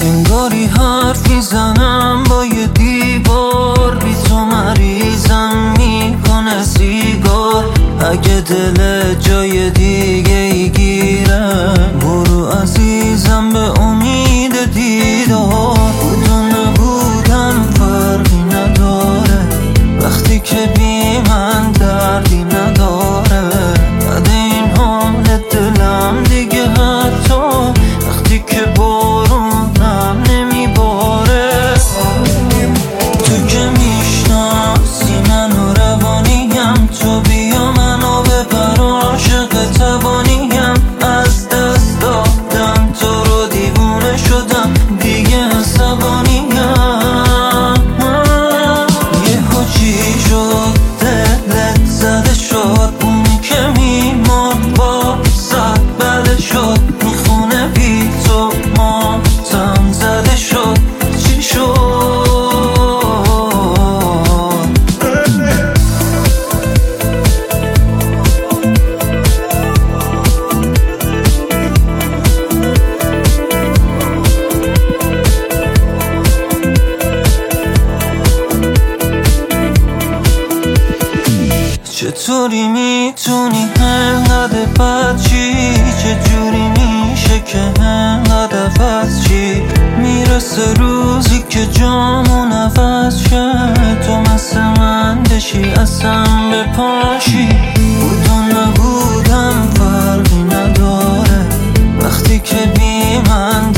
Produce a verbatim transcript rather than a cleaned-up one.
انگاری حرف میزنم با یه دیوار، بی تو مریضم میکنه سیگار. اگه دل جای دیگه ای گیره برو عزیزم به امید دیدار. بود و نبودم فرقی نداره وقتی که بی من دردی نداره. بعد این حال دلم دیگه حتی وقتی که بارونم نمیباره. تو که میشناسی منو روانیم، تو بیا منو ببر عاشق توانیم. از دست دادم تو رو دیوونه شدم دیگه عصبانیم. یهو چی شد دلت زده شد، اونی که میمون با صد بله شد. میخونه بی تو ماتم زده شد، چی شد؟ چطوری میتونی انقدر بد چی؟ چجوری میشه که انقدر عوض چی؟ میرسه روزی که جامون عوض شه، تو مثل من بشی اصلا بپاشی. بود و نبودم فرقی نداره وقتی که بی من